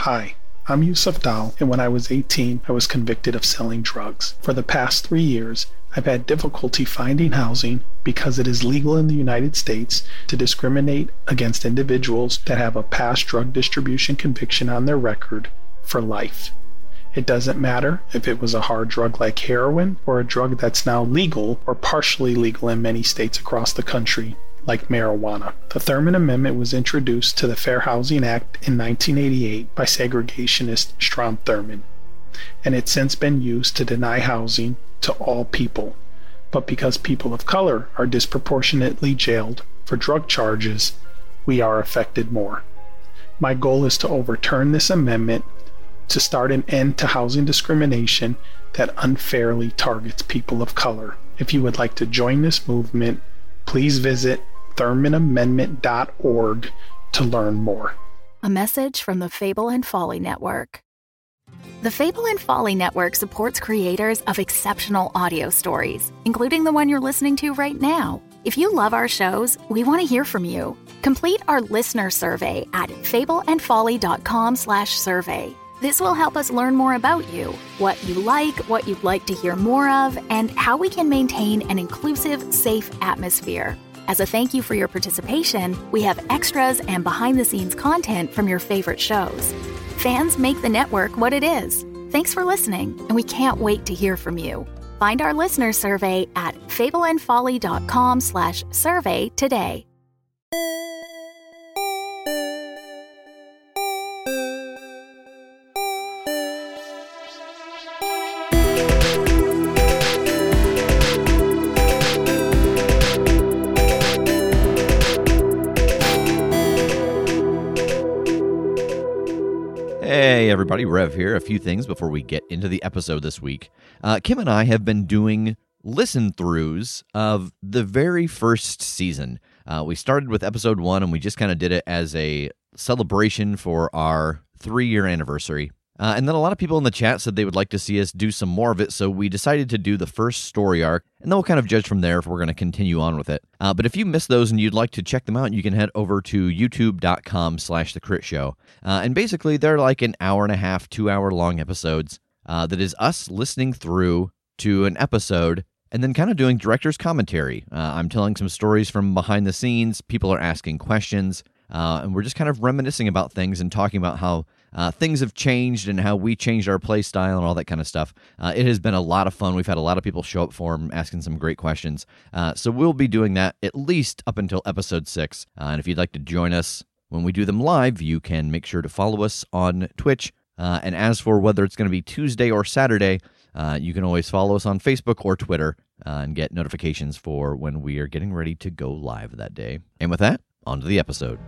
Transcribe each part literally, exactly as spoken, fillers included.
Hi, I'm Yusuf Dal, and when I was eighteen, I was convicted of selling drugs. For the past three years, I've had difficulty finding housing because it is legal in the United States to discriminate against individuals that have a past drug distribution conviction on their record for life. It doesn't matter if it was a hard drug like heroin or a drug that's now legal or partially legal in many states across the country, like marijuana. The Thurman Amendment was introduced to the Fair Housing Act in nineteen eighty-eight by segregationist Strom Thurmond, and it's since been used to deny housing to all people. But because people of color are disproportionately jailed for drug charges, we are affected more. My goal is to overturn this amendment to start an end to housing discrimination that unfairly targets people of color. If you would like to join this movement, please visit thurman amendment dot org to learn more. A message from the Fable and Folly Network. The Fable and Folly Network supports creators of exceptional audio stories, including the one you're listening to right now. If you love our shows, we want to hear from you. Complete our listener survey at fable and folly dot com slash survey. This will help us learn more about you, what you like, what you'd like to hear more of, and how we can maintain an inclusive, safe atmosphere. As a thank you for your participation, we have extras and behind-the-scenes content from your favorite shows. Fans make the network what it is. Thanks for listening, and we can't wait to hear from you. Find our listener survey at fable and folly dot com slash survey today. Hey everybody, Rev here. A few things before we get into the episode this week. Uh, Kim and I have been doing listen-throughs of the very first season. Uh, we started with episode one, and we just kind of did it as a celebration for our three-year anniversary. Uh, and then a lot of people in the chat said they would like to see us do some more of it, so we decided to do the first story arc, and then we'll kind of judge from there if we're going to continue on with it. Uh, but if you missed those and you'd like to check them out, you can head over to youtube.com slash the crit show. Uh, and basically, they're like an hour and a half, two-hour long episodes uh, that is us listening through to an episode and then kind of doing director's commentary. Uh, I'm telling some stories from behind the scenes, people are asking questions, uh, and we're just kind of reminiscing about things and talking about how Uh, things have changed and how we changed our play style and all that kind of stuff. Uh, it has been a lot of fun. We've had a lot of people show up for them, asking some great questions. Uh, so we'll be doing that at least up until episode six. Uh, and if you'd like to join us when we do them live, you can make sure to follow us on Twitch. Uh, and as for whether it's going to be Tuesday or Saturday, uh, you can always follow us on Facebook or Twitter uh, and get notifications for when we are getting ready to go live that day. And with that, on to the episode.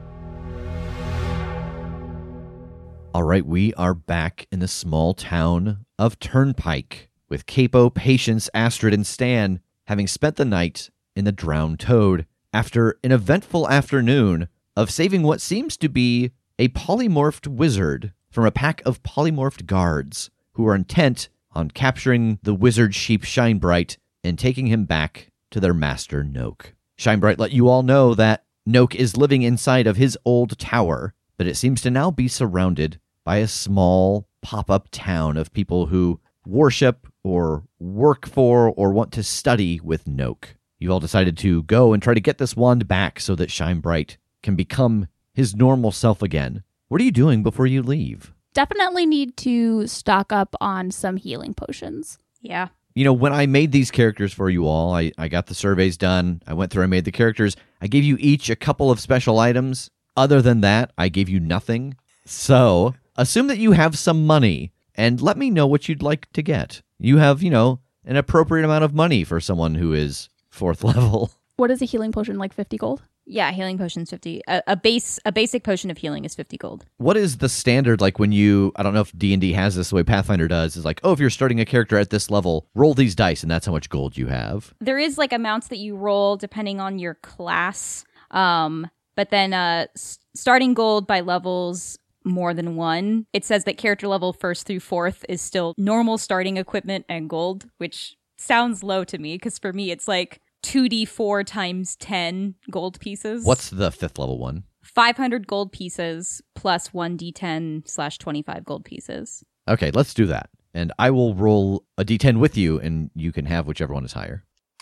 All right, we are back in the small town of Turnpike with Capo, Patience, Astrid, and Stan having spent the night in the Drowned Toad after an eventful afternoon of saving what seems to be a polymorphed wizard from a pack of polymorphed guards who are intent on capturing the wizard sheep Shinebright and taking him back to their master Noke. Shinebright let you all know that Noke is living inside of his old tower, but it seems to now be surrounded by a small pop-up town of people who worship or work for or want to study with Noke. You all decided to go and try to get this wand back so that Shinebright can become his normal self again. What are you doing before you leave? Definitely need to stock up on some healing potions. Yeah. You know, when I made these characters for you all, I, I got the surveys done. I went through, I made the characters. I gave you each a couple of special items. Other than that, I gave you nothing. So, assume that you have some money, and let me know what you'd like to get. You have, you know, an appropriate amount of money for someone who is fourth level. What is a healing potion, like fifty gold? Yeah, healing potion's fifty. A, a base, a basic potion of healing is fifty gold. What is the standard, like when you, I don't know if D and D has this the way Pathfinder does, is like, oh, if you're starting a character at this level, roll these dice, and that's how much gold you have. There is like amounts that you roll depending on your class, um, but then uh, s- starting gold by levels more than one. It says that character level first through fourth is still normal starting equipment and gold, which sounds low to me, because for me it's like two d four times ten gold pieces. What's the fifth level one? five hundred gold pieces plus one d ten slash twenty-five gold pieces. Okay, let's do that. And I will roll a d ten with you, and you can have whichever one is higher.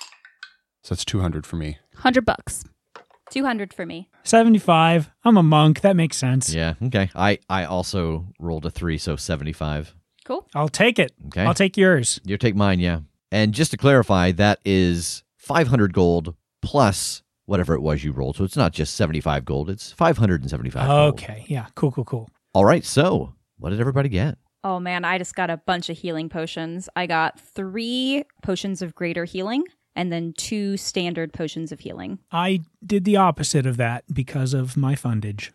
So it's two hundred for me. one hundred bucks. two hundred for me. seventy-five. I'm a monk. That makes sense. Yeah, okay. I, I also rolled a three, so seventy-five. Cool. I'll take it. Okay. I'll take yours. You take mine, yeah. And just to clarify, that is five hundred gold plus whatever it was you rolled. So it's not just seventy-five gold, it's five hundred seventy-five gold. Okay. Yeah. Cool, cool, cool. All right, so what did everybody get? Oh man, I just got a bunch of healing potions. I got three potions of greater healing and then two standard potions of healing. I did the opposite of that because of my fundage.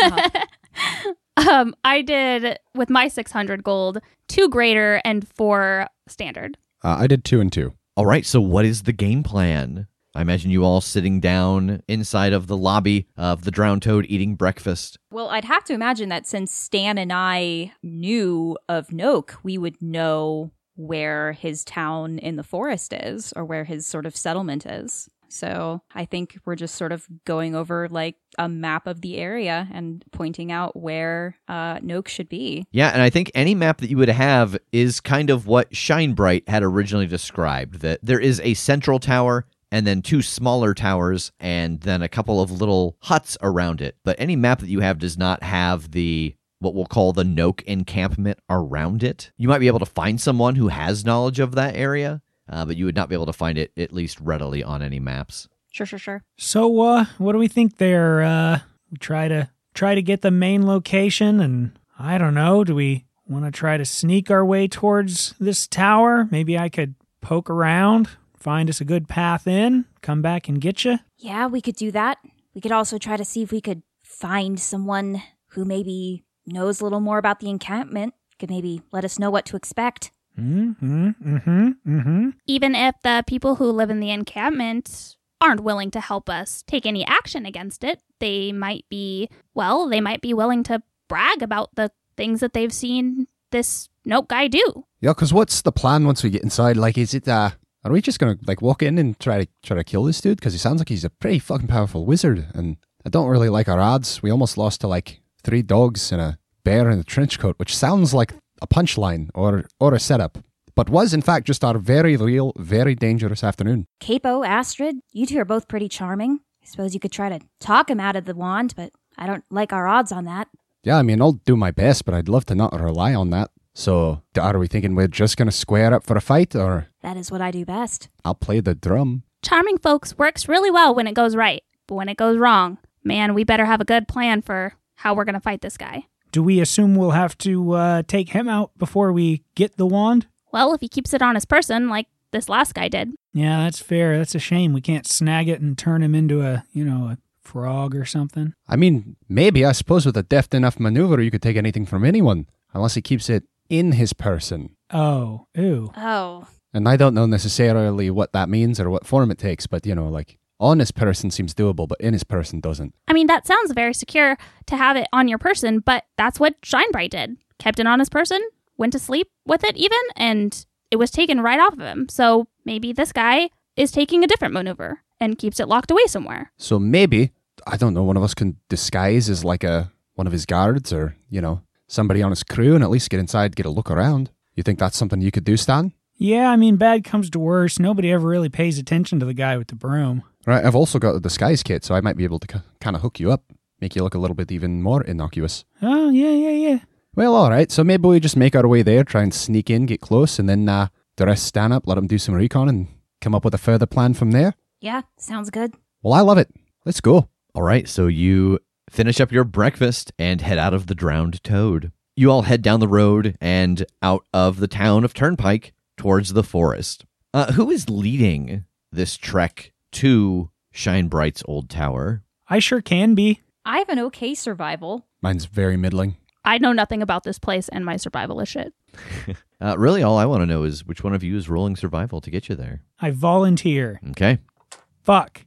Uh-huh. Um, I did, with my six hundred gold, two greater and four standard. Uh, I did two and two. All right, so what is the game plan? I imagine you all sitting down inside of the lobby of the Drowned Toad eating breakfast. Well, I'd have to imagine that since Stan and I knew of Noak, we would know where his town in the forest is or where his sort of settlement is. So I think we're just sort of going over like a map of the area and pointing out where uh, Noak should be. Yeah, and I think any map that you would have is kind of what Shinebright had originally described, that there is a central tower and then two smaller towers and then a couple of little huts around it. But any map that you have does not have the what we'll call the Noak encampment around it. You might be able to find someone who has knowledge of that area, Uh, but you would not be able to find it, at least readily, on any maps. Sure, sure, sure. So, uh, what do we think there? Uh, we try to try to get the main location, and I don't know. Do we want to try to sneak our way towards this tower? Maybe I could poke around, find us a good path in, come back and get you. Yeah, we could do that. We could also try to see if we could find someone who maybe knows a little more about the encampment. Could maybe let us know what to expect. Mm-hmm, mm-hmm, mm-hmm. Even if the people who live in the encampment aren't willing to help us take any action against it, they might be, well, they might be willing to brag about the things that they've seen this Noak guy do. Yeah, because what's the plan once we get inside? Like, is it, uh, are we just going to, like, walk in and try to try to kill this dude? Because he sounds like he's a pretty fucking powerful wizard, and I don't really like our odds. We almost lost to, like, three dogs and a bear in a trench coat, which sounds like a punchline or or a setup, but was in fact just our very real, very dangerous afternoon. Capo, Astrid, you two are both pretty charming. I suppose you could try to talk him out of the wand, but I don't like our odds on that. Yeah, I mean, I'll do my best, but I'd love to not rely on that. So, are we thinking we're just going to square up for a fight, or? That is what I do best. I'll play the drum. Charming folks works really well when it goes right, but when it goes wrong, man, we better have a good plan for how we're going to fight this guy. Do we assume we'll have to uh, take him out before we get the wand? Well, if he keeps it on his person, like this last guy did. Yeah, that's fair. That's a shame. We can't snag it and turn him into a, you know, a frog or something. I mean, maybe, I suppose with a deft enough maneuver, you could take anything from anyone, unless he keeps it in his person. Oh, ew. Oh. And I don't know necessarily what that means or what form it takes, but, you know, like, on his person seems doable, but in his person doesn't. I mean, that sounds very secure to have it on your person, but that's what Shinebright did. Kept it on his person, went to sleep with it even, and it was taken right off of him. So maybe this guy is taking a different maneuver and keeps it locked away somewhere. So maybe, I don't know, one of us can disguise as like a one of his guards or, you know, somebody on his crew and at least get inside, get a look around. You think that's something you could do, Stan? Yeah, I mean, bad comes to worse. Nobody ever really pays attention to the guy with the broom. Right, I've also got a disguise kit, so I might be able to k- kind of hook you up, make you look a little bit even more innocuous. Oh, yeah, yeah, yeah. Well, all right, so maybe we just make our way there, try and sneak in, get close, and then uh, the rest stand up, let him do some recon, and come up with a further plan from there. Yeah, sounds good. Well, I love it. Let's go. All right, so you finish up your breakfast and head out of the Drowned Toad. You all head down the road and out of the town of Turnpike towards the forest. Uh, who is leading this trek to Shinebright's old tower? I sure can be. I have an okay survival. Mine's very middling. I know nothing about this place, and my survival is shit. uh, really, all I want to know is which one of you is rolling survival to get you there. I volunteer. Okay. Fuck.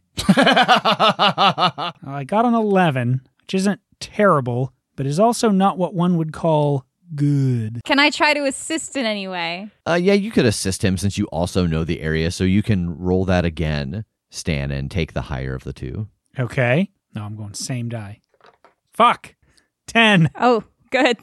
I got an eleven, which isn't terrible, but is also not what one would call good. Can I try to assist in any way? Uh, yeah, you could assist him since you also know the area, so you can roll that again, Stan, and take the higher of the two. Okay. No, I'm going same die. Fuck. ten. Oh, good.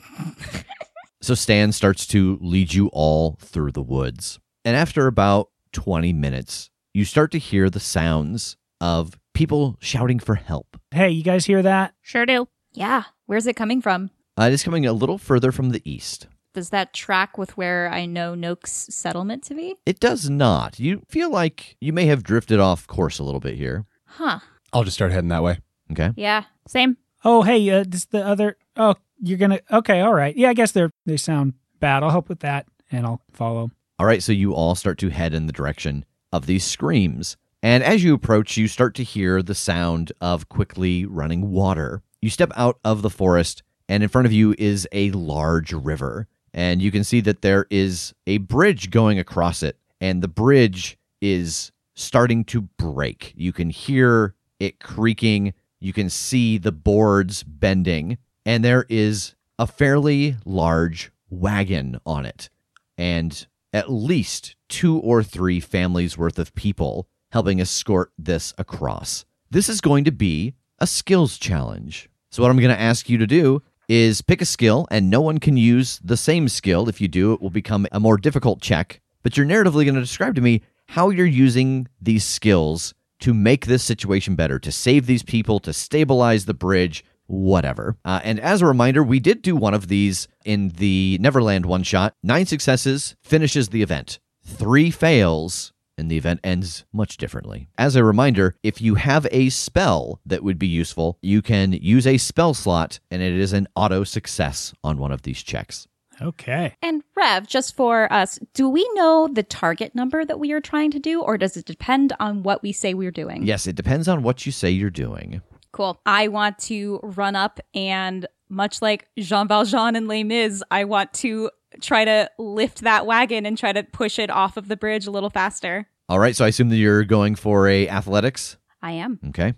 So Stan starts to lead you all through the woods. And after about twenty minutes, you start to hear the sounds of people shouting for help. Hey, you guys hear that? Sure do. Yeah. Where's it coming from? Uh, it is coming a little further from the east. Does that track with where I know Noak's settlement to be? It does not. You feel like you may have drifted off course a little bit here. Huh. I'll just start heading that way. Okay. Yeah. Same. Oh, hey, uh, this the other. Oh, you're gonna. Okay, all right. Yeah, I guess they're they sound bad. I'll help with that, and I'll follow. All right, so you all start to head in the direction of these screams. And as you approach, you start to hear the sound of quickly running water. You step out of the forest, and in front of you is a large river. And you can see that there is a bridge going across it, and the bridge is starting to break. You can hear it creaking. You can see the boards bending, and there is a fairly large wagon on it. And at least two or three families worth of people helping escort this across. This is going to be a skills challenge. So what I'm going to ask you to do is pick a skill, and no one can use the same skill. If you do, it will become a more difficult check. But you're narratively going to describe to me how you're using these skills to make this situation better, to save these people, to stabilize the bridge, whatever. Uh, and as a reminder, we did do one of these in the Neverland one-shot. Nine successes finishes the event. Three fails, and the event ends much differently. As a reminder, if you have a spell that would be useful, you can use a spell slot, and it is an auto success on one of these checks. Okay. And Rev, just for us, do we know the target number that we are trying to do, or does it depend on what we say we're doing? Yes, it depends on what you say you're doing. Cool. I want to run up and, much like Jean Valjean and Les Mis, I want to try to lift that wagon and try to push it off of the bridge a little faster. All right, so I assume that you're going for a athletics? I am. Okay.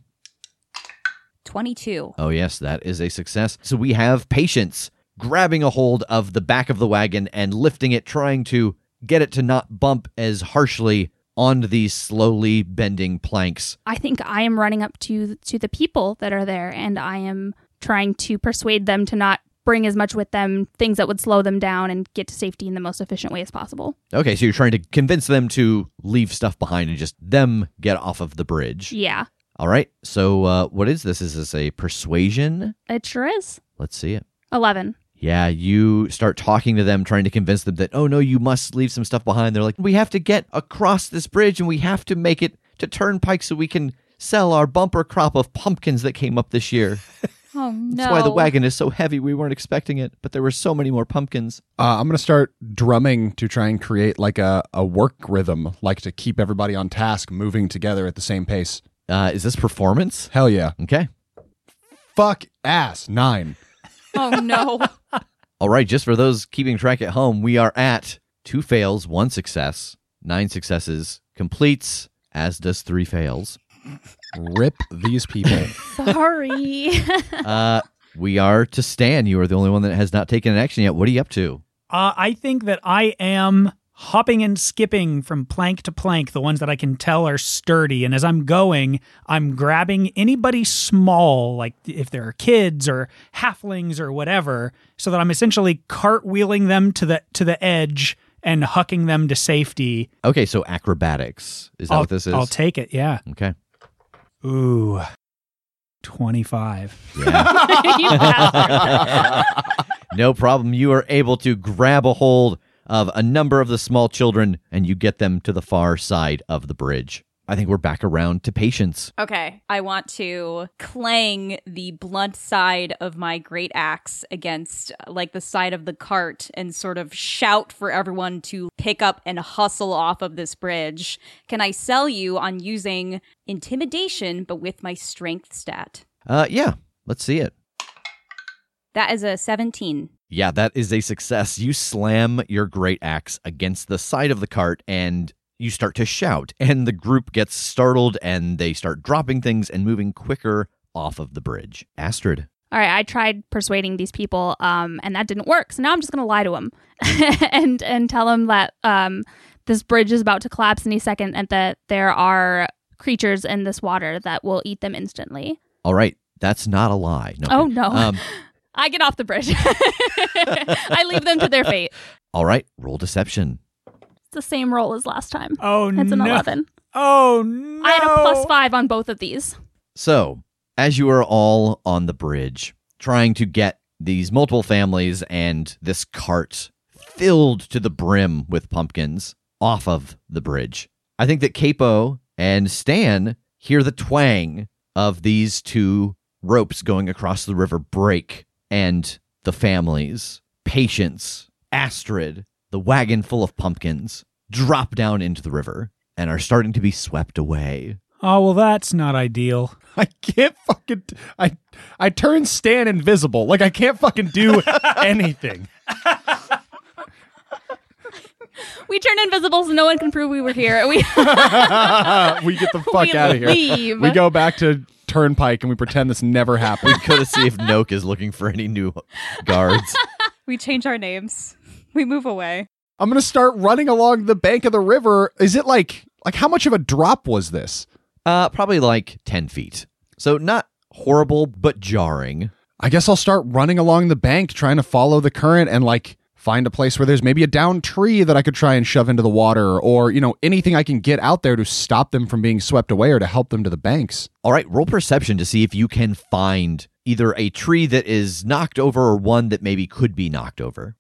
twenty-two. Oh, yes, that is a success. So we have Patience grabbing a hold of the back of the wagon and lifting it, trying to get it to not bump as harshly onto these slowly bending planks. I think I am running up to to the people that are there, and I am trying to persuade them to not bring as much with them, things that would slow them down and get to safety in the most efficient way as possible. Okay, so you're trying to convince them to leave stuff behind and just them get off of the bridge. Yeah, All right, so uh, what is this? Is this a persuasion? it sure is. Let's see it. eleven. Yeah, you start talking to them, trying to convince them that, oh, no, you must leave some stuff behind. They're like, we have to get across this bridge, and we have to make it to Turnpike so we can sell our bumper crop of pumpkins that came up this year. Oh, no. That's why the wagon is so heavy. We weren't expecting it, but there were so many more pumpkins. Uh, I'm going to start drumming to try and create like a, a work rhythm, like to keep everybody on task, moving together at the same pace. Uh, is this performance? Hell yeah. Okay. Fuck ass. Nine. Oh, no. All right, just for those keeping track at home, we are at two fails, one success, nine successes, completes, as does three fails. Rip these people. Sorry. Uh, we are to Stan. You are the only one that has not taken an action yet. What are you up to? Uh, I think that I am hopping and skipping from plank to plank, the ones that I can tell are sturdy. And as I'm going, I'm grabbing anybody small, like if there are kids or halflings or whatever, so that I'm essentially cartwheeling them to the to the edge and hucking them to safety. Okay, so acrobatics. Is that I'll, what this is? I'll take it, yeah. Okay. Ooh, twenty-five. Yeah. You bastard. No problem. You are able to grab a hold of a number of the small children, and you get them to the far side of the bridge. I think we're back around to Patience. Okay, I want to clang the blunt side of my great axe against like the side of the cart and sort of shout for everyone to pick up and hustle off of this bridge. Can I sell you on using intimidation but with my strength stat? Uh, yeah, let's see it. That is a seventeen. Yeah, that is a success. You slam your great axe against the side of the cart and you start to shout, and the group gets startled and they start dropping things and moving quicker off of the bridge. Astrid. All right, I tried persuading these people, um, and that didn't work. So now I'm just going to lie to them and and tell them that um, this bridge is about to collapse any second, and that there are creatures in this water that will eat them instantly. All right. That's not a lie. No, Oh, okay. no. Um, I get off the bridge. I leave them to their fate. all right, roll deception. It's the same roll as last time. Oh, It's an no. eleven. Oh, no. I had a plus five on both of these. So, as you are all on the bridge, trying to get these multiple families and this cart filled to the brim with pumpkins off of the bridge, I think that Capo and Stan hear the twang of these two ropes going across the river break, and the families, Patience, Astrid, the wagon full of pumpkins, drop down into the river and are starting to be swept away. Oh, well, that's not ideal. I can't fucking. I I turn Stan invisible. Like I can't fucking do anything. We turn invisible so no one can prove we were here. We we get the fuck We out of here. leave. We go back to Turnpike and we pretend this never happened. Go to see if Noke is looking for any new guards. We change our names. We move away. I'm gonna start running along the bank of the river. Is it like like how much of a drop was this? Uh, probably like ten feet. So not horrible, but jarring. I guess I'll start running along the bank, trying to follow the current and like find a place where there's maybe a downed tree that I could try and shove into the water, or, you know, anything I can get out there to stop them from being swept away or to help them to the banks. All right, roll perception to see if you can find either a tree that is knocked over or one that maybe could be knocked over.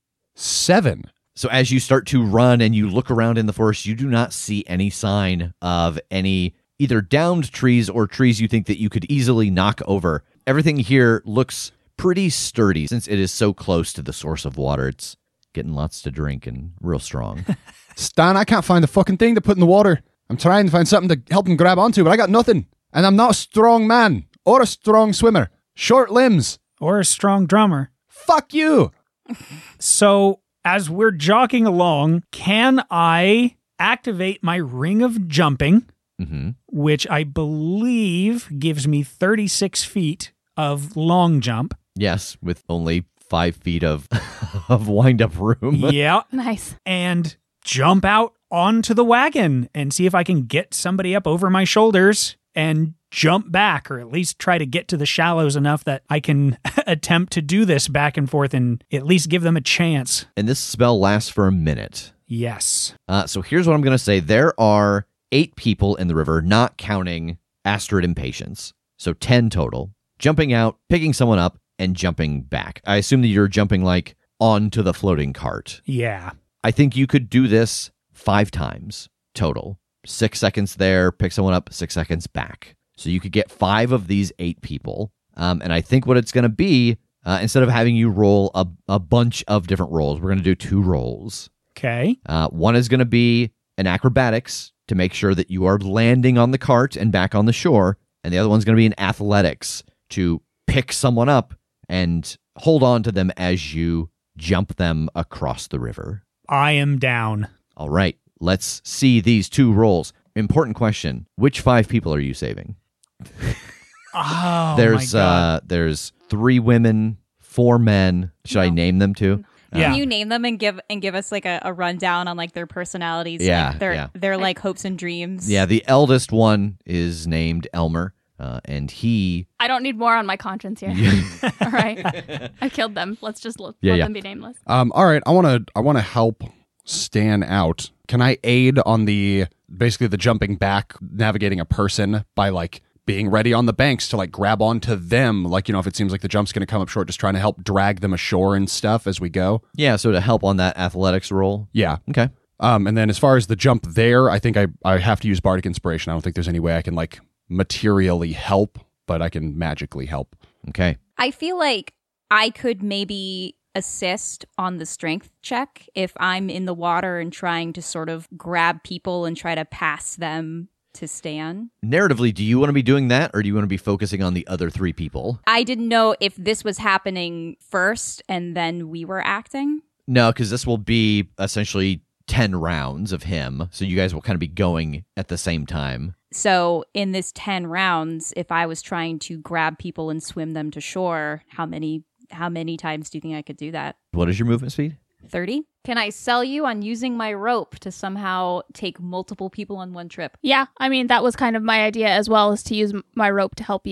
Seven. So as you start to run and you look around in the forest, you do not see any sign of any either downed trees or trees you think that you could easily knock over. Everything here looks pretty sturdy since it is so close to the source of water. It's getting lots to drink and real strong. Stan, I can't find the fucking thing to put in the water. I'm trying to find something to help him grab onto, but I got nothing. And I'm not a strong man or a strong swimmer. Short limbs. Or a strong drummer. Fuck you. So, as we're jogging along, can I activate my ring of jumping, Mm-hmm. which I believe gives me thirty-six feet of long jump? Yes, with only five feet of of wind-up room. Yeah. Nice. And jump out onto the wagon and see if I can get somebody up over my shoulders and jump back, or at least try to get to the shallows enough that I can attempt to do this back and forth and at least give them a chance. And this spell lasts for a minute. Yes. Uh, so here's what I'm going to say. There are eight people in the river, not counting Astrid and Patience. So ten total. Jumping out, picking someone up, and jumping back. I assume that you're jumping like onto the floating cart. Yeah. I think you could do this five times total. Six seconds there, pick someone up, six seconds back. So you could get five of these eight people. Um, and I think what it's going to be, uh, instead of having you roll a, a bunch of different rolls, we're going to do two rolls. Okay. Uh, one is going to be an acrobatics to make sure that you are landing on the cart and back on the shore. And the other one's going to be an athletics to pick someone up and hold on to them as you jump them across the river. I am down. All right, let's see these two rolls. Important question. Which five people are you saving? Oh, there's my God. uh there's three women, four men. Should I No. name them too? Yeah. Can you name them and give and give us like a, a rundown on like their personalities? Yeah, like their yeah. their like hopes and dreams. Yeah, the eldest one is named Elmer, uh, and he I don't need more on my conscience here. All right. I killed them. Let's just let, Yeah, let yeah. them be nameless. Um, all right, I want to I want to help Stan out. Can I aid on the basically the jumping back, navigating a person by like being ready on the banks to like grab onto them? Like, you know, if it seems like the jump's going to come up short, just trying to help drag them ashore and stuff as we go. yeah. So to help on that athletics roll. Yeah. Okay. Um, and then as far as the jump there, I think I I have to use bardic inspiration. I don't think there's any way I can like materially help, but I can magically help. Okay. I feel like I could maybe assist on the strength check if I'm in the water and trying to sort of grab people and try to pass them to Stan. Narratively, do you want to be doing that, or do you want to be focusing on the other three people? I didn't know if this was happening first and then we were acting. No, because this will be essentially ten rounds of him, so you guys will kind of be going at the same time. So in this ten rounds, if I was trying to grab people and swim them to shore, how many how many times do you think I could do that? What is your movement speed? thirty? Can I sell you on using my rope to somehow take multiple people on one trip? Yeah, I mean, that was kind of my idea as well, is to use m- my rope to help you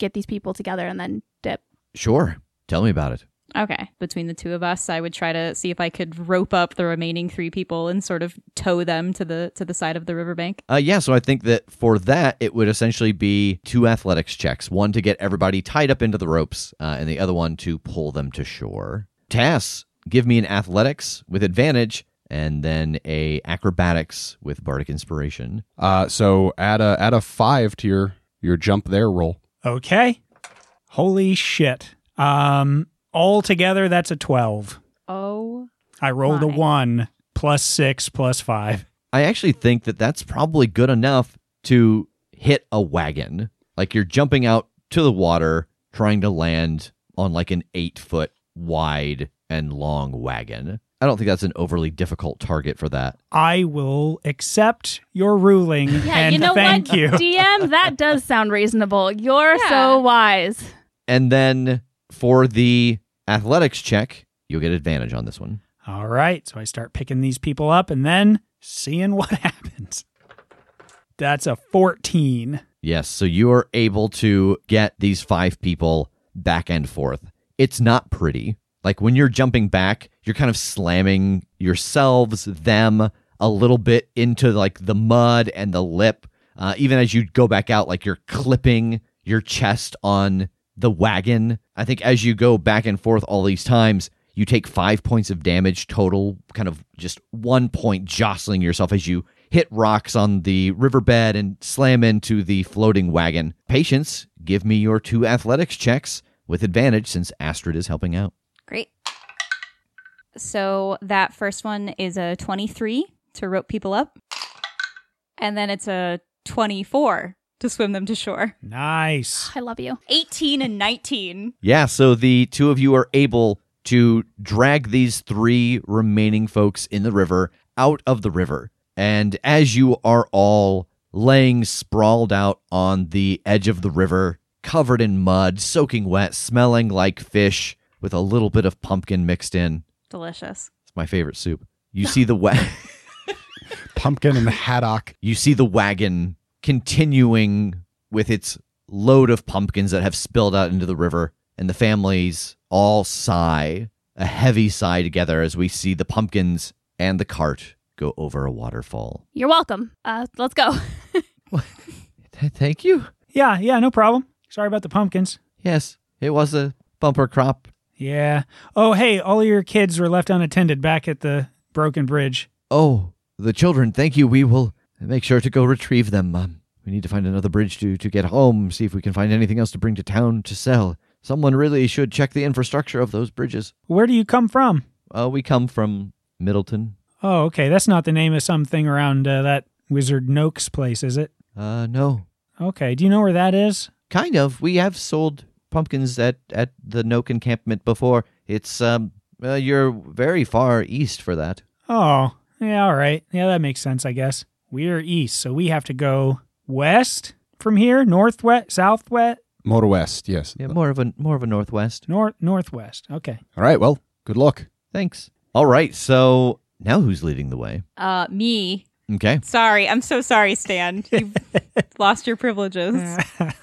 get these people together and then dip. Sure. Tell me about it. Okay. Between the two of us, I would try to see if I could rope up the remaining three people and sort of tow them to the to the side of the riverbank. Uh, yeah, so I think that for that, it would essentially be two athletics checks. One to get everybody tied up into the ropes, uh, and the other one to pull them to shore. Tass, give me an athletics with advantage, and then a acrobatics with bardic inspiration. Uh, so add a add a five to your your jump there roll. Okay. Holy shit. Um, all together, that's a twelve. Oh. I rolled my. a one plus six plus five. I actually think that that's probably good enough to hit a wagon. Like you're jumping out to the water, trying to land on like an eight foot wide and long wagon. I don't think that's an overly difficult target for that. I will accept your ruling Yeah, and you know thank what, you. D M, that does sound reasonable. You're Yeah. so wise. And then for the athletics check, you'll get advantage on this one. All right, so I start picking these people up and then seeing what happens. That's a fourteen. Yes, so you are able to get these five people back and forth. It's not pretty. Like when you're jumping back, you're kind of slamming yourselves, them, a little bit into like the mud and the lip. Uh, even as you go back out, like you're clipping your chest on the wagon. I think as you go back and forth all these times, you take five points of damage total, kind of just one point jostling yourself as you hit rocks on the riverbed and slam into the floating wagon. Patience, give me your two athletics checks with advantage since Astrid is helping out. Great. So that first one is a twenty-three to rope people up. And then it's a twenty-four to swim them to shore. Nice. I love you. eighteen and nineteen. Yeah, so the two of you are able to drag these three remaining folks in the river out of the river. And as you are all laying sprawled out on the edge of the river, covered in mud, soaking wet, smelling like fish, with a little bit of pumpkin mixed in. Delicious. It's my favorite soup. You see the wa- Pumpkin and the haddock. You see the wagon continuing with its load of pumpkins that have spilled out into the river, and the families all sigh, a heavy sigh together as we see the pumpkins and the cart go over a waterfall. You're welcome. Uh, let's go. Th- Thank you. Yeah, yeah, no problem. Sorry about the pumpkins. Yes, it was a bumper crop. Yeah. Oh, hey, all of your kids were left unattended back at the broken bridge. Oh, the children, thank you. We will make sure to go retrieve them. Um, we need to find another bridge to, to get home, see if we can find anything else to bring to town to sell. Someone really should check the infrastructure of those bridges. Where do you come from? Uh, we come from Middleton. Oh, okay. That's not the name of something around uh, that Wizard Noak's place, is it? Uh, no. Okay. Do you know where that is? Kind of. We have sold pumpkins at, at the Noak encampment before. It's, um, uh, you're very far east for that. Oh, yeah, all right. Yeah, that makes sense, I guess. We're east, so we have to go west from here? Northwest? Southwest? More west, yes. Yeah, more of a more of a northwest. North Northwest. Okay. All right, well, good luck. Thanks. All right, so now who's leading the way? Uh, me. Okay. Sorry. I'm so sorry, Stan. You've lost your privileges.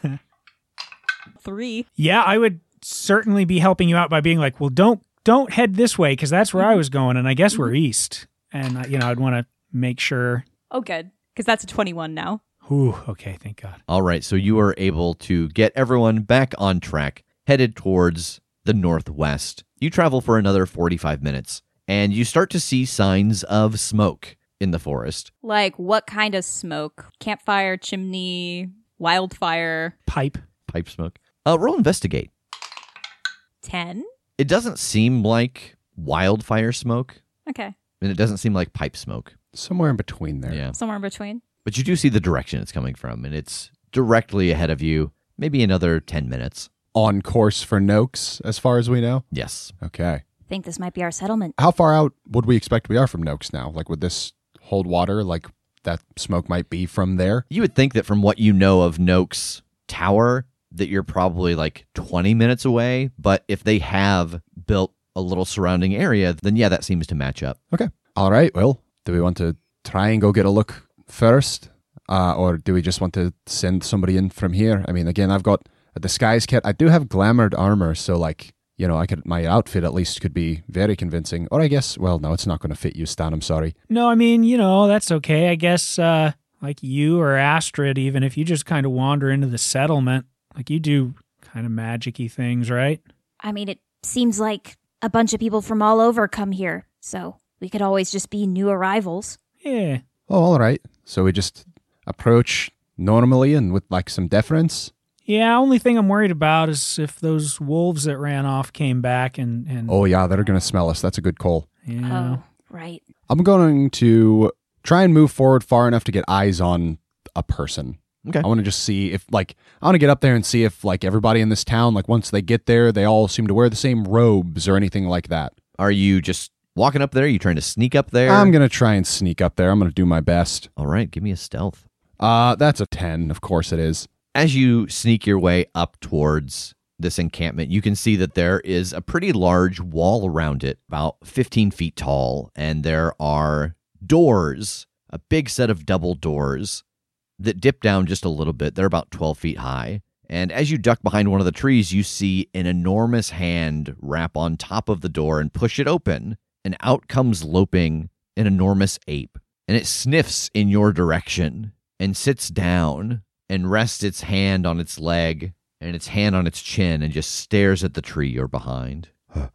Three. Yeah, I would certainly be helping you out by being like, well, don't don't head this way because that's where I was going, and I guess we're east. And, uh, you know, I'd want to make sure. Oh, good. Because that's a twenty-one now. Ooh, okay, thank God. All right, so you are able to get everyone back on track, headed towards the northwest. You travel for another forty-five minutes, and you start to see signs of smoke in the forest. Like what kind of smoke? Campfire, chimney, wildfire. Pipe. Pipe smoke. Uh, roll investigate. Ten? It doesn't seem like wildfire smoke, Okay. and it doesn't seem like pipe smoke. Somewhere in between there. Yeah. Somewhere in between. But you do see the direction it's coming from, and it's directly ahead of you, maybe another ten minutes. On course for Noakes, as far as we know? Yes. Okay. I think this might be our settlement. How far out would we expect we are from Noakes now? Like, would this hold water? Like, that smoke might be from there? You would think that from what you know of Noakes Tower, that you're probably like twenty minutes away, but if they have built a little surrounding area, then yeah, that seems to match up. Okay. All right. Well, do we want to try and go get a look first? Uh, or do we just want to send somebody in from here? I mean, again, I've got a disguise kit. I do have glamored armor, so like, you know, I could my outfit at least could be very convincing. Or I guess, well, no, it's not going to fit you, Stan. I'm sorry. No, I mean, you know, that's okay. I guess, uh, like you or Astrid, even if you just kind of wander into the settlement, like you do kind of magic-y things, right? I mean, it seems like a bunch of people from all over come here, so we could always just be new arrivals. Yeah. Oh, all right. So we just approach normally and with like some deference? Yeah, only thing I'm worried about is if those wolves that ran off came back and... and Oh, yeah, they're going to smell us. That's a good call. Yeah. Oh, right. I'm going to try and move forward far enough to get eyes on a person. Okay. I want to just see if, like, I want to get up there and see if, like, everybody in this town, like, once they get there, they all seem to wear the same robes or anything like that. Are you just walking up there? Are you trying to sneak up there? I'm going to try and sneak up there. I'm going to do my best. All right, give me a stealth. Uh, that's a ten. Of course it is. As you sneak your way up towards this encampment, you can see that there is a pretty large wall around it, about fifteen feet tall, and there are doors, a big set of double doors that dip down just a little bit. They're about twelve feet high. And as you duck behind one of the trees, you see an enormous hand wrap on top of the door and push it open, and out comes loping an enormous ape. And it sniffs in your direction and sits down and rests its hand on its leg and its hand on its chin and just stares at the tree you're behind.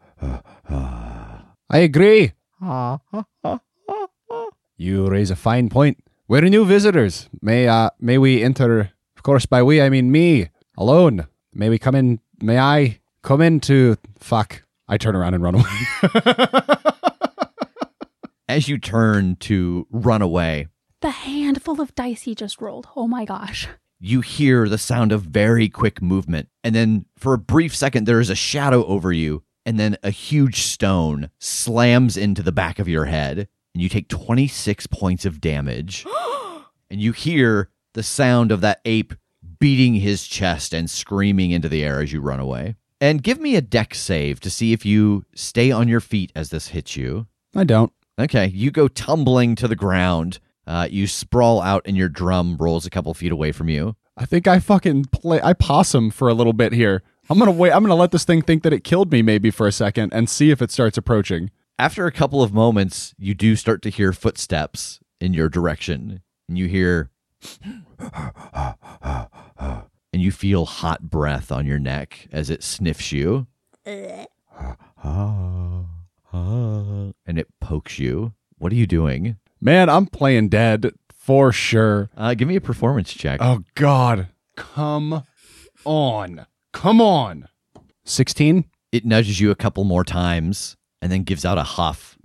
I agree. You raise a fine point. We're new visitors. May uh, may we enter, of course by we I mean me, alone. May we come in, may I come into, fuck. I turn around and run away. As you turn to run away, The handful of dice he just rolled. Oh my gosh. you hear the sound of very quick movement. And then for a brief second, there is a shadow over you. And then a huge stone slams into the back of your head. And you take twenty-six points of damage. And you hear the sound of that ape beating his chest and screaming into the air as you run away. And give me a dex save to see if you stay on your feet as this hits you. I don't. Okay, you go tumbling to the ground. Uh, you sprawl out and your drum rolls a couple feet away from you. I think I fucking play, I possum for a little bit here. I'm going to wait. I'm going to let this thing think that it killed me maybe for a second and see if it starts approaching. After a couple of moments, you do start to hear footsteps in your direction. And you hear... and you feel hot breath on your neck as it sniffs you. And it pokes you. What are you doing? Man, I'm playing dead for sure. Uh, give me a performance check. Oh, God. Come on. Come on. sixteen? It nudges you a couple more times and then gives out a huff.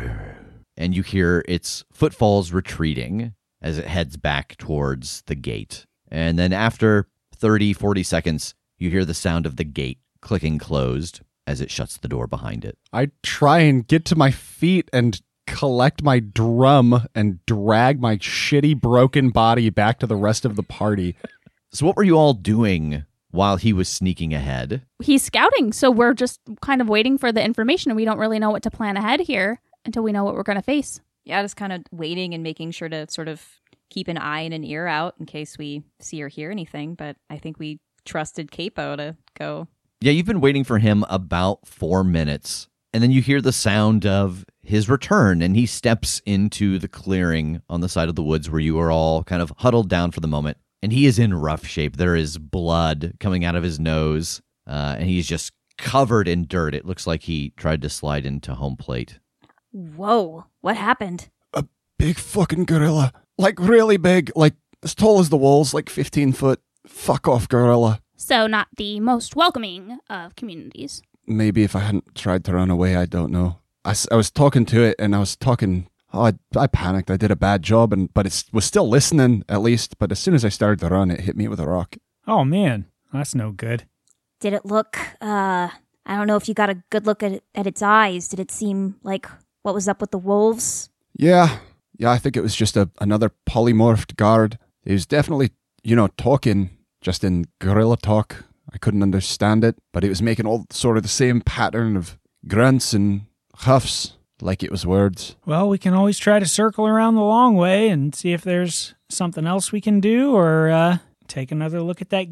And you hear its footfalls retreating as it heads back towards the gate. And then after thirty, forty seconds, you hear the sound of the gate clicking closed as it shuts the door behind it. I try and get to my feet and collect my drum and drag my shitty broken body back to the rest of the party. So what were you all doing while he was sneaking ahead? He's scouting, so we're just kind of waiting for the information, and we don't really know what to plan ahead here until we know what we're going to face. Yeah, just kind of waiting and making sure to sort of keep an eye and an ear out in case we see or hear anything. But I think we trusted Capo to go. Yeah, you've been waiting for him about four minutes. And then you hear the sound of his return, and he steps into the clearing on the side of the woods where you are all kind of huddled down for the moment. And he is in rough shape. There is blood coming out of his nose, uh, and he's just covered in dirt. It looks like he tried to slide into home plate. Whoa, what happened? A big fucking gorilla. Like really big. Like as tall as the walls, like fifteen foot. Fuck off, gorilla. So not the most welcoming of communities. Maybe if I hadn't tried to run away, I don't know. I, s- I was talking to it, and I was talking... Oh, I, I panicked. I did a bad job, and but it was still listening, at least. But as soon as I started to run, it hit me with a rock. Oh, man. That's no good. Did it look, uh, I don't know if you got a good look at it, at its eyes. Did it seem like what was up with the wolves? Yeah. Yeah, I think it was just a another polymorphed guard. He was definitely, you know, talking just in gorilla talk. I couldn't understand it, but it was making all sort of the same pattern of grunts and huffs, like it was words. Well, we can always try to circle around the long way and see if there's something else we can do, or uh, take another look at that gate.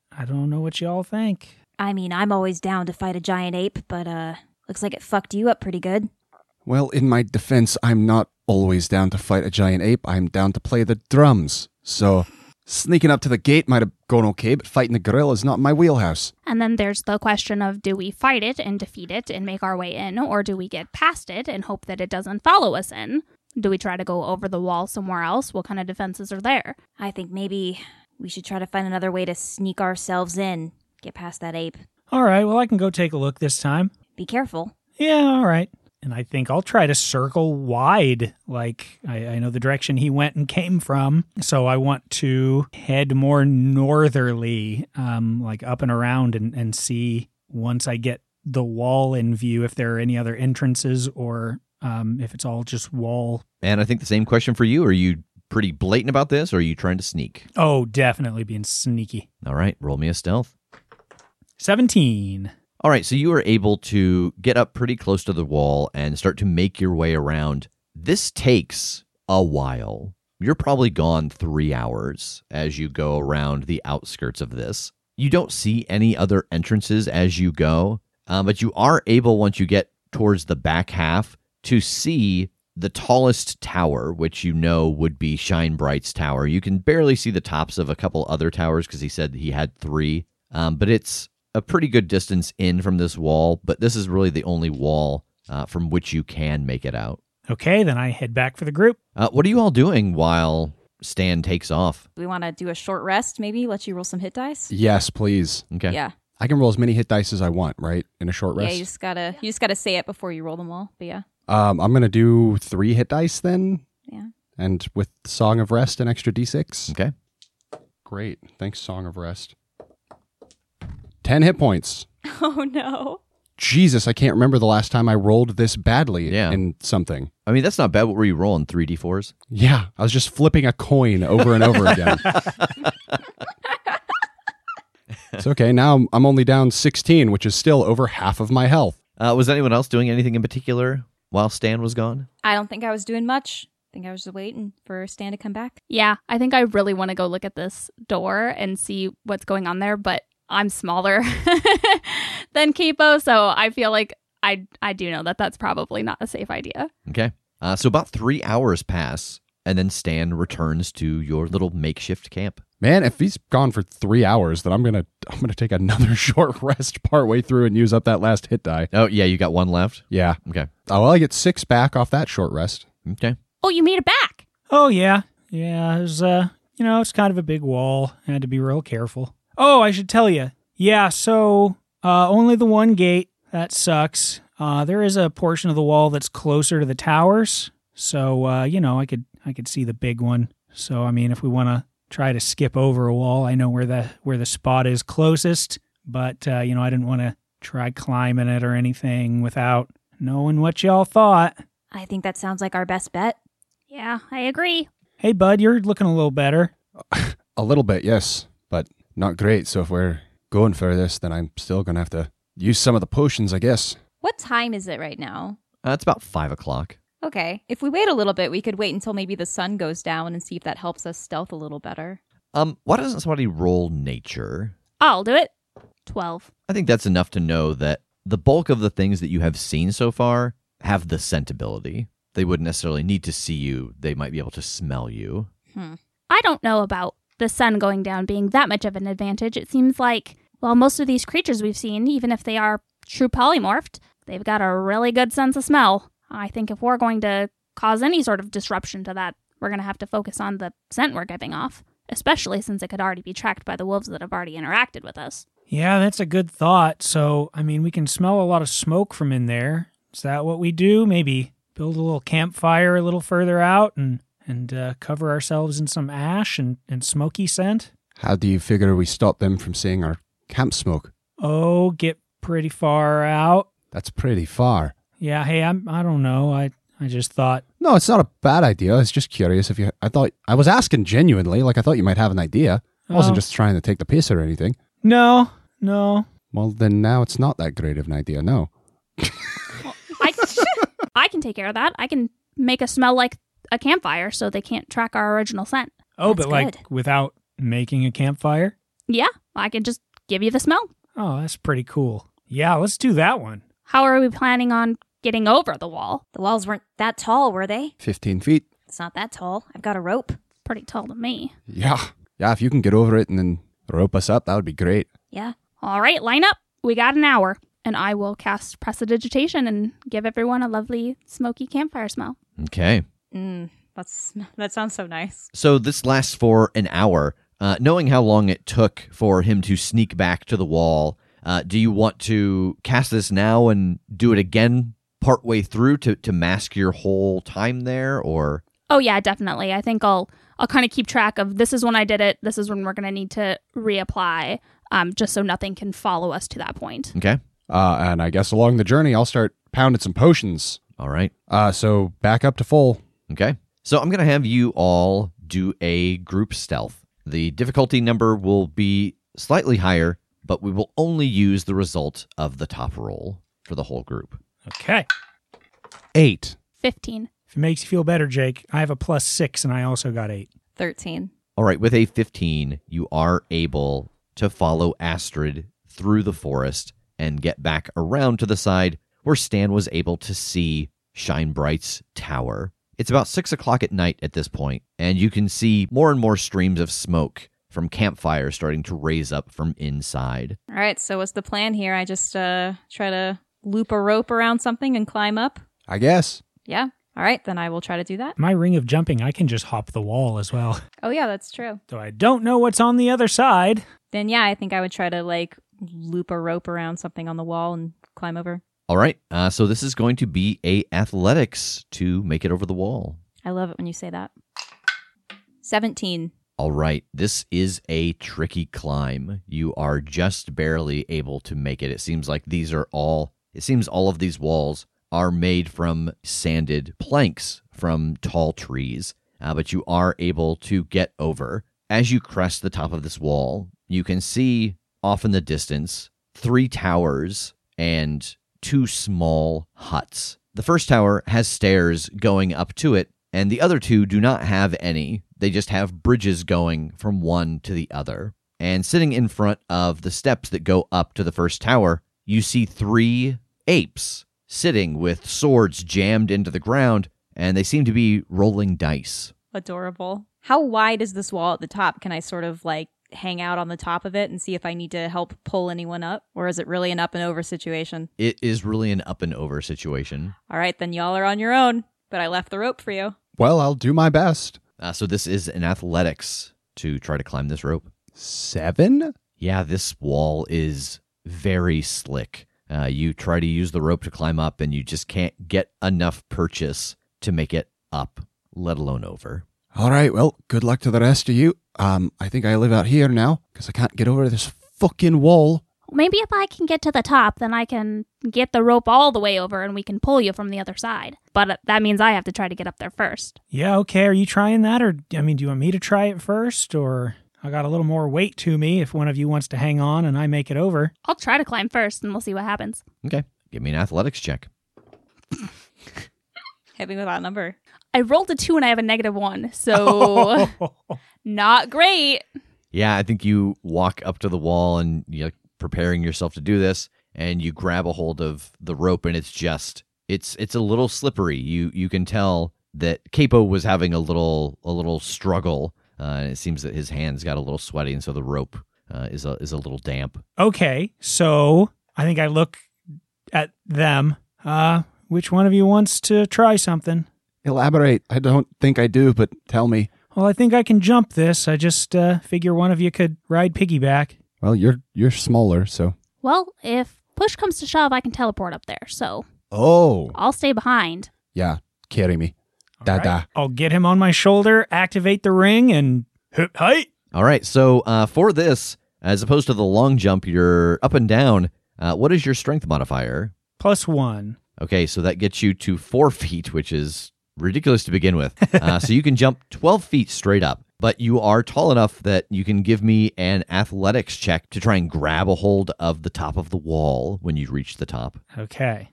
I don't know what y'all think. I mean, I'm always down to fight a giant ape, but uh, looks like it fucked you up pretty good. Well, in my defense, I'm not always down to fight a giant ape. I'm down to play the drums. So sneaking up to the gate might have gone okay, but fighting the gorilla is not my wheelhouse. And then there's the question of, do we fight it and defeat it and make our way in, or do we get past it and hope that it doesn't follow us in? Do we try to go over the wall somewhere else? What kind of defenses are there? I think maybe we should try to find another way to sneak ourselves in, get past that ape. All right, well, I can go take a look this time. Be careful. Yeah, all right. And I think I'll try to circle wide, like I, I know the direction he went and came from. So I want to head more northerly, um, like up and around and, and see once I get the wall in view if there are any other entrances or um, if it's all just wall. And I think the same question for you. Are you pretty blatant about this, or are you trying to sneak? Oh, definitely being sneaky. All right, roll me a stealth. seventeen. All right, so you are able to get up pretty close to the wall and start to make your way around. This takes a while. You're probably gone three hours as you go around the outskirts of this. You don't see any other entrances as you go, um, but you are able, once you get towards the back half, to see the tallest tower, which you know would be Shine Bright's tower. You can barely see the tops of a couple other towers because he said he had three, um, but it's a pretty good distance in from this wall, but this is really the only wall uh, from which you can make it out. Okay, then I head back for the group. Uh, what are you all doing while Stan takes off? Do we want to do a short rest, maybe? Let you roll some hit dice? Yes, please. Okay. Yeah. I can roll as many hit dice as I want, right? In a short rest? Yeah, you just gotta you just gotta say it before you roll them all. But yeah. Um, I'm going to do three hit dice then. Yeah. And with Song of Rest, an extra d six. Okay. Great. Thanks, Song of Rest. Ten hit points. Oh no. Jesus, I can't remember the last time I rolled this badly Yeah. in something. I mean, that's not bad. What were you rolling? three d fours? Yeah, I was just flipping a coin over and over again. It's okay. Now I'm, I'm only down sixteen, which is still over half of my health. Uh, was anyone else doing anything in particular while Stan was gone? I don't think I was doing much. I think I was just waiting for Stan to come back. Yeah, I think I really want to go look at this door and see what's going on there, but I'm smaller than Kipo, so I feel like I I do know that that's probably not a safe idea. Okay. Uh, so about three hours pass, and then Stan returns to your little makeshift camp. Man, if he's gone for three hours, then I'm gonna I'm gonna take another short rest partway through and use up that last hit die. Oh, yeah, you got one left? Yeah. Okay. Oh, well, I get six back off that short rest. Okay. Oh, you made it back! Oh, yeah. Yeah, it was, uh, you know, it's kind of a big wall. I had to be real careful. Oh, I should tell you. Yeah, so uh, only the one gate. That sucks. Uh, there is a portion of the wall that's closer to the towers. So, uh, you know, I could I could see the big one. So, I mean, if we want to try to skip over a wall, I know where the where the spot is closest. But, uh, you know, I didn't want to try climbing it or anything without knowing what y'all thought. I think that sounds like our best bet. Yeah, I agree. Hey, bud, you're looking a little better. A little bit, yes, but not great. So if we're going for this, then I'm still going to have to use some of the potions, I guess. What time is it right now? Uh, it's about five o'clock. Okay. If we wait a little bit, we could wait until maybe the sun goes down and see if that helps us stealth a little better. Um, why doesn't somebody roll nature? I'll do it. twelve. I think that's enough to know that the bulk of the things that you have seen so far have the scent ability. They wouldn't necessarily need to see you. They might be able to smell you. Hmm. I don't know about the sun going down being that much of an advantage. It seems like, well, most of these creatures we've seen, even if they are true polymorphed, they've got a really good sense of smell. I think if we're going to cause any sort of disruption to that, we're going to have to focus on the scent we're giving off, especially since it could already be tracked by the wolves that have already interacted with us. Yeah, that's a good thought. So, I mean, we can smell a lot of smoke from in there. Is that what we do? Maybe build a little campfire a little further out and, and uh, cover ourselves in some ash and, and smoky scent? How do you figure we stop them from seeing our camp smoke? Oh, get pretty far out. That's pretty far. Yeah, hey, I'm, I don't know. I, I just thought... No, it's not a bad idea. I was just curious if you... I thought... I was asking genuinely, like I thought you might have an idea. I wasn't Oh. just trying to take the piss or anything. No, no. Well, then now it's not that great of an idea, no. I, I can take care of that. I can make us smell like a campfire so they can't track our original scent. Oh, That's but like good. without making a campfire? Yeah, I can just give you the smell. Oh, that's pretty cool. Yeah, let's do that one. How are we planning on getting over the wall? The walls weren't that tall, were they? fifteen feet. It's not that tall. I've got a rope. Pretty tall to me. Yeah. Yeah, if you can get over it and then rope us up, that would be great. Yeah. All right, line up. We got an hour. And I will cast Prestidigitation and give everyone a lovely smoky campfire smell. Okay. Mm, that's that sounds so nice. So this lasts for an hour. Uh, knowing how long it took for him to sneak back to the wall, uh, do you want to cast this now and do it again partway through to, to mask your whole time there, or? Oh yeah, definitely. I think I'll I'll kind of keep track of this is when I did it. This is when we're going to need to reapply, um, just so nothing can follow us to that point. Okay. Uh, and I guess along the journey, I'll start pounding some potions. All right. Uh, so back up to full. Okay. So I'm going to have you all do a group stealth. The difficulty number will be slightly higher, but we will only use the result of the top roll for the whole group. Okay. Eight. fifteen. If it makes you feel better, Jake, I have a plus six and I also got eight. thirteen. All right. With a fifteen, you are able to follow Astrid through the forest and get back around to the side where Stan was able to see Shinebright's tower. It's about six o'clock at night at this point, and you can see more and more streams of smoke from campfires starting to raise up from inside. All right, so what's the plan here? I just uh, try to loop a rope around something and climb up? I guess. Yeah. All right, then I will try to do that. My ring of jumping, I can just hop the wall as well. Oh, yeah, that's true. So I don't know what's on the other side. Then, yeah, I think I would try to, like, loop a rope around something on the wall and climb over. All right, uh, so this is going to be a athletics to make it over the wall. I love it when you say that. seventeen. All right, this is a tricky climb. You are just barely able to make it. It seems like these are all, it seems all of these walls are made from sanded planks from tall trees, uh, but you are able to get over. As you crest the top of this wall, you can see off in the distance three towers and two small huts. The first tower has stairs going up to it, and the other two do not have any. They just have bridges going from one to the other. And sitting in front of the steps that go up to the first tower, you see three apes sitting with swords jammed into the ground, and they seem to be rolling dice. Adorable. How wide is this wall at the top? Can I sort of, like, hang out on the top of it and see if I need to help pull anyone up? Or is it really an up and over situation? It is really an up and over situation. All right, then y'all are on your own, but I left the rope for you. Well, I'll do my best. Uh, so this is an athletics to try to climb this rope. Seven? Yeah, this wall is very slick. Uh, you try to use the rope to climb up, and you just can't get enough purchase to make it up, let alone over. All right, well, good luck to the rest of you. Um, I think I live out here now, because I can't get over this fucking wall. Maybe if I can get to the top, then I can get the rope all the way over and we can pull you from the other side. But uh, that means I have to try to get up there first. Yeah, okay. Are you trying that? Or, I mean, do you want me to try it first? Or I got a little more weight to me if one of you wants to hang on and I make it over. I'll try to climb first and we'll see what happens. Okay, give me an athletics check. Hit me with that number. I rolled a two and I have a negative one, so not great. Yeah, I think you walk up to the wall and you're preparing yourself to do this, and you grab a hold of the rope, and it's just it's it's a little slippery. You you can tell that Capo was having a little a little struggle. Uh, and it seems that his hands got a little sweaty, and so the rope uh, is a is a little damp. Okay, so I think I look at them. Uh, which one of you wants to try something? Elaborate. I don't think I do, but tell me. Well, I think I can jump this. I just uh, figure one of you could ride piggyback. Well, you're you're smaller, so. Well, if push comes to shove, I can teleport up there, so Oh. I'll stay behind. Yeah, carry me. Da All right. da. I'll get him on my shoulder, activate the ring, and hip height. All right, so uh, for this, as opposed to the long jump, you're up and down. Uh, what is your strength modifier? Plus one. Okay, so that gets you to four feet, which is ridiculous to begin with. Uh, so you can jump twelve feet straight up, but you are tall enough that you can give me an athletics check to try and grab a hold of the top of the wall when you reach the top. Okay.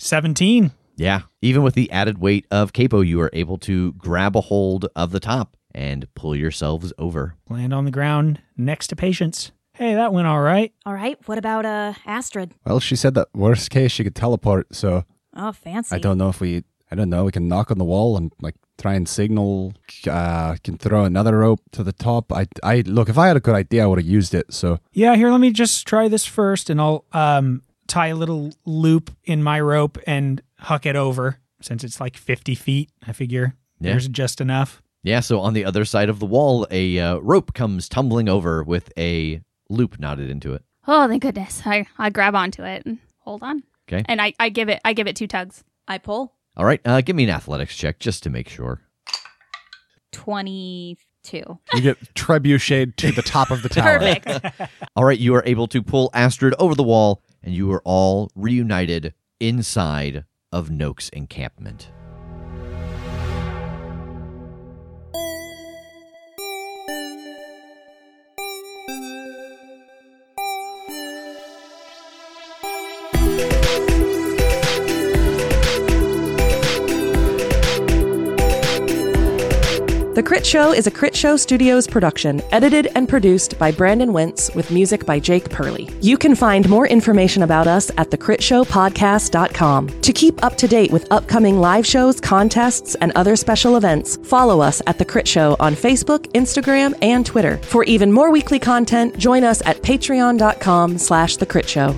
seventeen. Yeah, even with the added weight of Capo, you are able to grab a hold of the top, and pull yourselves over. Land on the ground next to Patience. Hey, that went all right. All right, what about uh Astrid? Well, she said that worst case she could teleport, so Oh, fancy. I don't know if we, I don't know, we can knock on the wall and like try and signal, uh, can throw another rope to the top. I, I, look, if I had a good idea, I would have used it, so. Yeah, here, let me just try this first, and I'll um tie a little loop in my rope and huck it over. Since it's like fifty feet, I figure Yeah. there's just enough. Yeah, so on the other side of the wall, a uh, rope comes tumbling over with a loop knotted into it. Oh, thank goodness. I, I grab onto it and hold on. Okay. And I, I give it I give it two tugs. I pull. All right, uh, give me an athletics check just to make sure. twenty-two. You get trebucheted to the top of the tower. Perfect. All right, you are able to pull Astrid over the wall, and you are all reunited inside of Noak's encampment. The Crit Show is a Crit Show Studios production, edited and produced by Brandon Wentz with music by Jake Purley. You can find more information about us at the crit show podcast dot com. To keep up to date with upcoming live shows, contests, and other special events, follow us at The Crit Show on Facebook, Instagram, and Twitter. For even more weekly content, join us at patreon dot com slash The Crit Show.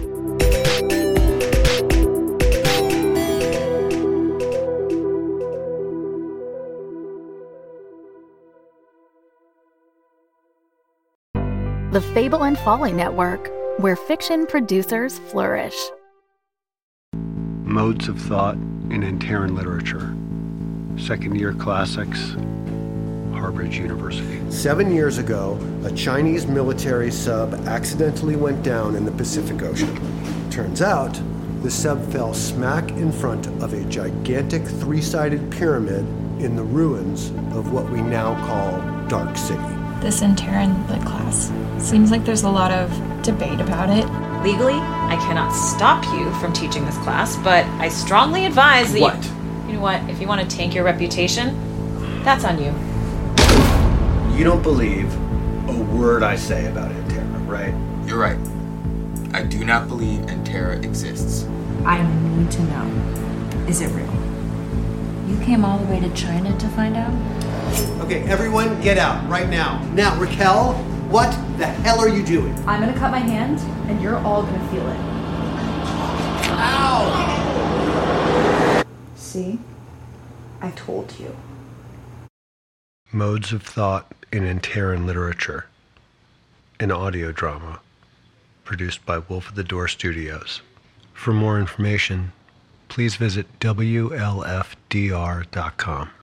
The Fable and Folly Network, where fiction producers flourish. Modes of Thought in Antaran Literature. Second Year Classics, Harbridge University. Seven years ago, a Chinese military sub accidentally went down in the Pacific Ocean. Turns out, the sub fell smack in front of a gigantic three-sided pyramid in the ruins of what we now call Dark City. This Antaran Lit class. Seems like there's a lot of debate about it. Legally, I cannot stop you from teaching this class, but I strongly advise that What? you... You know what? If you want to tank your reputation, that's on you. You don't believe a word I say about Antara, right? You're right. I do not believe Antara exists. I need to know. Is it real? You came all the way to China to find out? Okay, everyone get out right now. Now, Raquel, what the hell are you doing? I'm gonna cut my hand, and you're all gonna feel it. Ow! See? I told you. Modes of Thought in Antaran Literature. An audio drama. Produced by Wolf of the Door Studios. For more information, please visit W L F D R dot com.